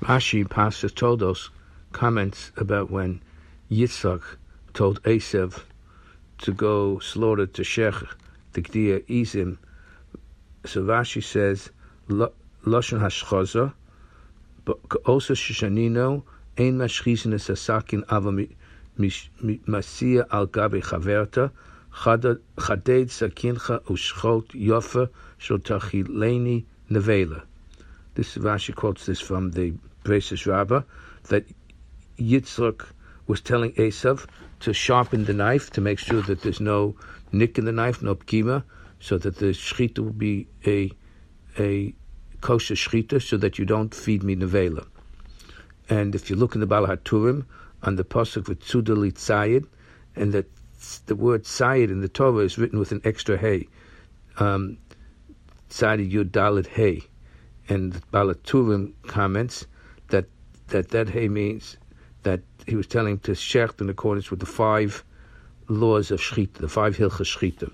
Rashi Pasha Toldos comments about when Yitzchak told Esav to go slaughter to Shech, the Gdia Izim. So Rashi says, Lashon Hashchaza, but also Shishanino, Ein Mashchizin Sasakin Ava Masia Al Gabi Chaverta, Chaded Sakincha Ushchot Yofa Shotachileni Nevela. This Rashi quotes this from the Bereishis Rabbah, that Yitzchak was telling Esav to sharpen the knife to make sure that there's no nick in the knife, no pkima, so that the shechita will be a kosher shechita, so that you don't feed me nevela. And if you look in the Baal HaTurim, on the pasuk with Tzudali Tzayid, and that the word Tzayid in the Torah is written with an extra hey, Tzayid Yud Dalet Hey, and the Baal HaTurim comments that hey means that he was telling to shecht in accordance with the 5 laws of shechita, the 5 hilchos shechita,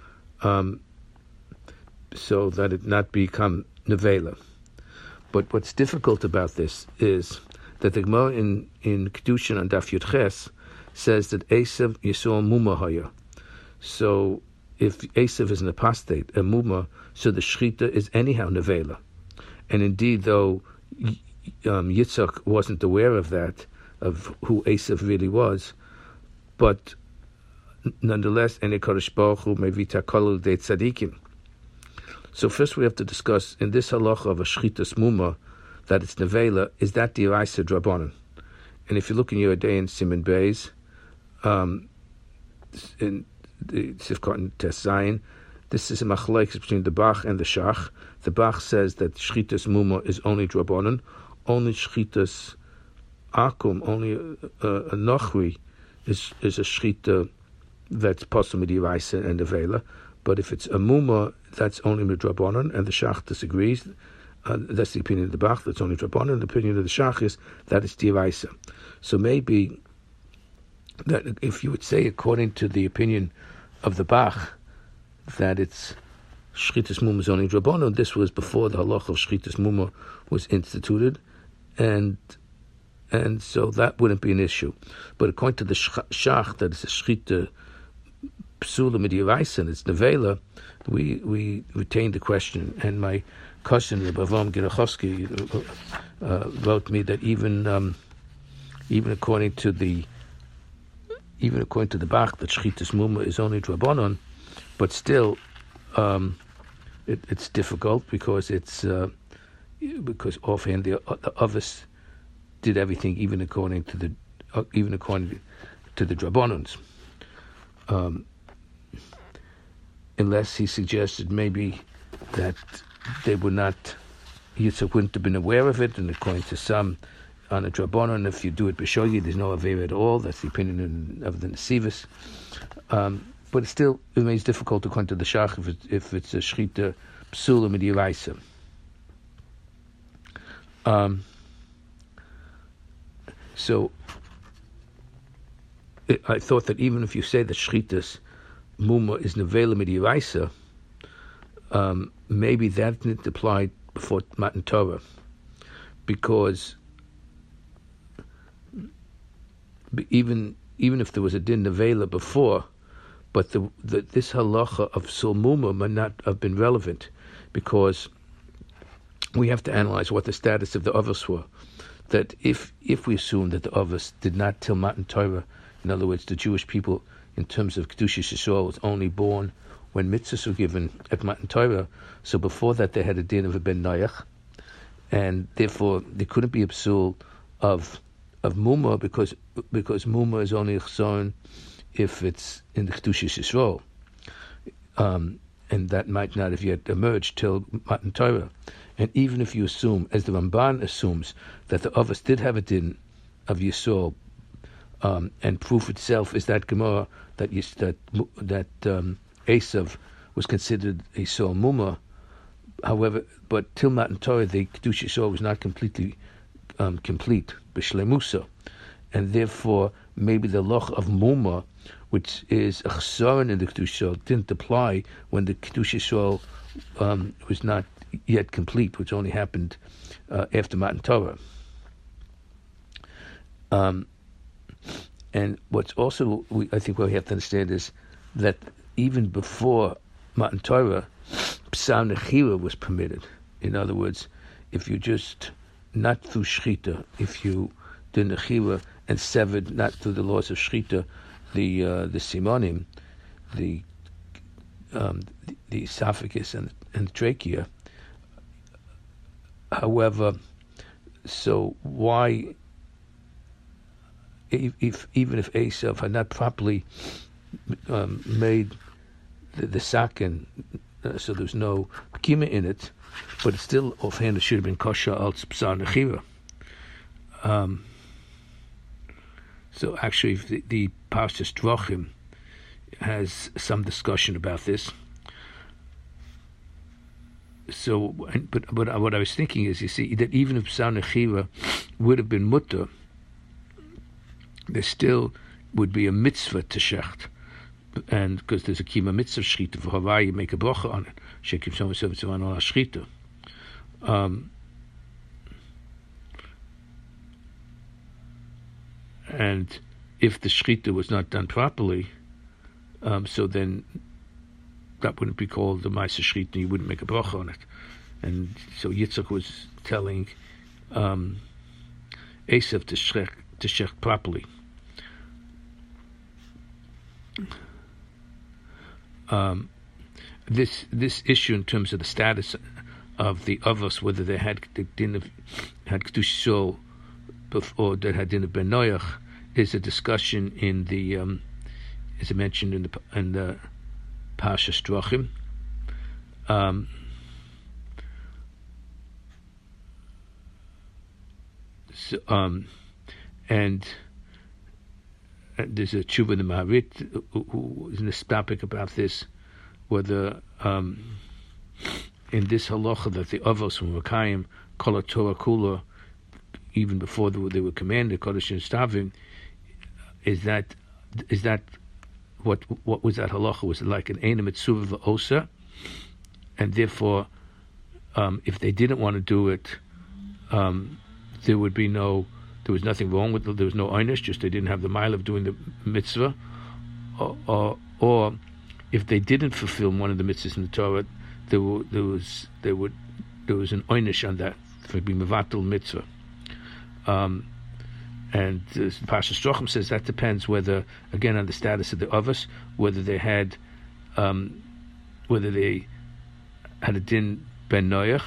so that it not become nevela. But what's difficult about this is that the Gemara in Kedushin on Daf Yud Ches says that Esav Yisrael Muma Haya. So if Esav is an apostate, a Muma, so the shechita is anyhow nevela. And indeed, though Yitzchak wasn't aware of that, of who Esav really was, but nonetheless, Ene Kodesh Baruch Hu Mevita Kolul De Tzadikim. So first we have to discuss, in this halacha of a shchitas muma, that it's nevela, is that the Iraisa Drabanan? And if you look in your day in Siman Beis, in the Sifkot and Tes Zayin, this is a machlokes between the Bach and the Shach. The Bach says that shchitas muma is only Drabanan, only shchitas akum, only a nochri is a shchita that's possible with Iraisa and nevela. But if it's a muma, that's only midrabanan, and the Shach disagrees. That's the opinion of the Bach, that's only drabanan. The opinion of the Shach is that it's diraisa. So maybe that if you would say, according to the opinion of the Bach, that it's shchitas muma is only drabanan, this was before the halacha of shchitas muma was instituted, and so that wouldn't be an issue. But according to the Shach, that it's a shchita psula midiraisa, and it's nevela, we retain the question. And my cousin Rabbi Avraham Gerachowski wrote me that even according to the Bach, that shchitas muma is only drabanan, but still it's difficult because offhand the others did everything even according to the drabanans. Unless he suggested maybe that they would not, Yitzchak wouldn't have been aware of it, and according to some, on a drabanan, if you do it b'shogi, there's no aveira at all. That's the opinion of the Nesivos. But it still remains difficult according to the Shach if it's a shchita psula midiraisa. So I thought that even if you say that shchitas muma is nevela midiraisa, maybe that didn't apply before Matan Torah, because even if there was a din nevela before, but this halacha of sul muma might not have been relevant, because we have to analyze what the status of the avos were. That if we assume that the avos did not till Matan Torah, in other words, the Jewish people, in terms of Kedushas Yisrael, was only born when mitzvahs were given at Matan Torah. So before that, they had a din of a ben noach, and therefore there couldn't be a psul of muma, because muma is only a chson if it's in the Kedushas Yisrael, and that might not have yet emerged till Matan Torah. And even if you assume, as the Ramban assumes, that the avos did have a din of Yisrael, and proof itself is that Gemara that Esav was considered a Sol Muma. However, but till Matan Torah, the Kedushas Yisrael was not completely complete, b'shleimusa, and therefore maybe the loch of Muma, which is a chsaron in the Kedushas Yisrael, didn't apply when the Kedushas Yisrael was not yet complete, which only happened after Matan Torah. And what's also, I think what we have to understand is that even before Matan Torah, Psal Nechila was permitted. In other words, if you just, not through Shechita, if you did Nechila and severed, not through the laws of Shechita, the Simonim, the esophagus and the trachea. However, so why, if even if Esav had not properly made the sakin, so there's no kima in it, but it's still offhand it should have been kosher al psar nechira. So actually, the Parshas Dvochim has some discussion about this. So, but what I was thinking is, you see, that even if psar nechira would have been mutter, there still would be a mitzvah to shecht, and because there's a kima mitzvah shchita for Hawaii, you make a bracha on it. Shekim shom v'sev on shchita. And if the shchita was not done properly, so then that wouldn't be called the ma'aser shchita. You wouldn't make a bracha on it. And so Yitzchak was telling Esav to shecht properly. This issue in terms of the status of the avos, whether they had kedush shol or that had din of ben noach, is a discussion in the as I mentioned in the Parshas Dvochim. And there's a tshuva in the Maharit who is in this topic about this, whether in this halacha that the avos from Makayim kol Torah kula, even before they were commanded kodesh and stavim, is that what was that halacha? Was it like an eina mitzvah v'osa, and therefore if they didn't want to do it, there was nothing wrong with it. There was no einish, just they didn't have the mile of doing the mitzvah, or if they didn't fulfill one of the mitzvahs in the Torah, there was an einish on that for being mevatel mitzvah. And the Parshas Dvochim says that depends whether, again, on the status of the avos, whether they had a din ben noach,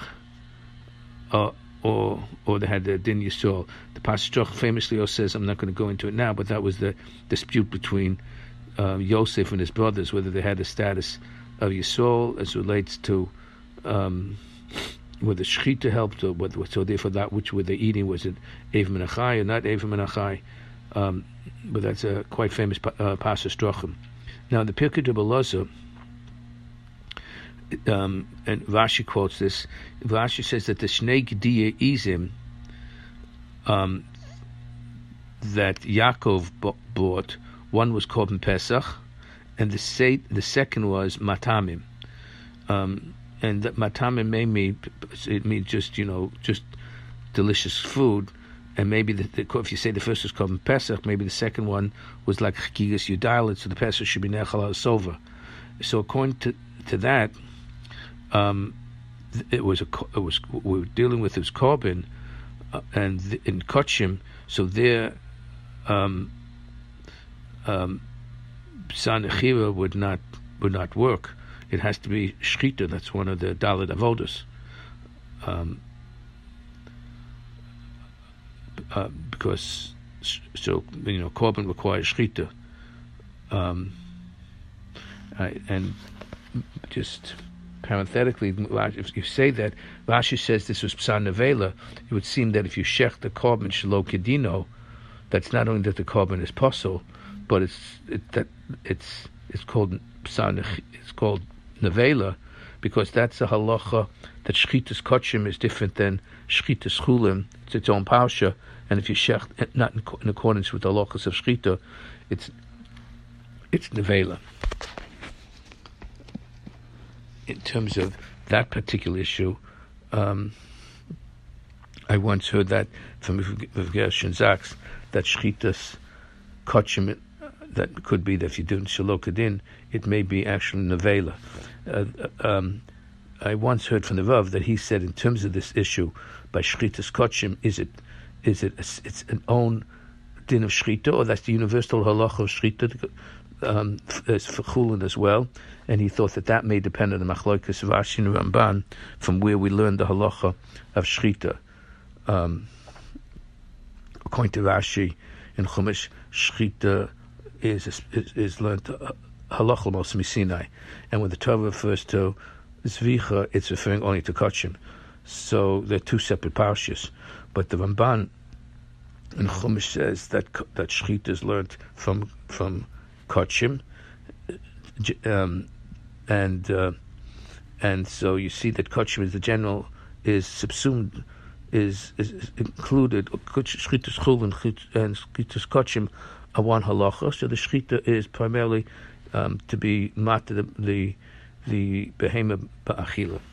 or they had the din yisrael. The Parshas Dvochim famously also says, I'm not going to go into it now, but that was the dispute between Yosef and his brothers, whether they had the status of yisrael as relates to whether shechita helped, or whether, so therefore that which were they eating, was it Eivim and Achai or not Eivim and Achai? But that's a quite famous Parshas Dvochim. Now the Pirkei de Belazar, and Rashi quotes this. Rashi says that the Shnei Gediya Izim that Yaakov bought, one was Korban Pesach, and the second was Matamim. And that Matamim may mean, it means just delicious food, and maybe if you say the first was Korban Pesach, maybe the second one was like Chagigas Yudalit, so the Pesach should be Nechal HaSova. So according to that, we were dealing with his Korban, and in Kotchim, so there Psar Nechira would not work. It has to be shchita. That's one of the Daled Avodas, because Korban requires shchita, and just parenthetically, if you say that Rashi says this was Psar Nevela, it would seem that if you shech the Korban Shelo Kedino, that's not only that the Korban is possible, but it's called Psar. It's called Nevela, because that's a halacha that shchitas kotchim is different than shchitas chulim. It's its own parsha, and if you shech not in accordance with the halachas of shchita, it's Nevela. In terms of that particular issue, I I once heard that from Gershon Zaks, that shchitas kochim, that could be that if you're doing shalokadin, it may be actually nevela. I once heard from the Rav that he said, in terms of this issue, by shchitas kochim, it's an own din of shchita, or that's the universal halacha of shchita, as for chulin as well, and he thought that may depend on the machlokas of Rashi and Ramban, from where we learned the halacha of shchita. According to Rashi in Chumash, shchita is learned halacha l'mos misinai, and when the Torah refers to zvicha, it's referring only to kochim. So they're two separate parshas. But the Ramban in Chumash says that shchita is learned from kochim, and so you see that kochim is the general, is subsumed, is included. Shchitas chul and shchitas kochim are one halacha. So the shchita is primarily to be mat the behema ba'achila.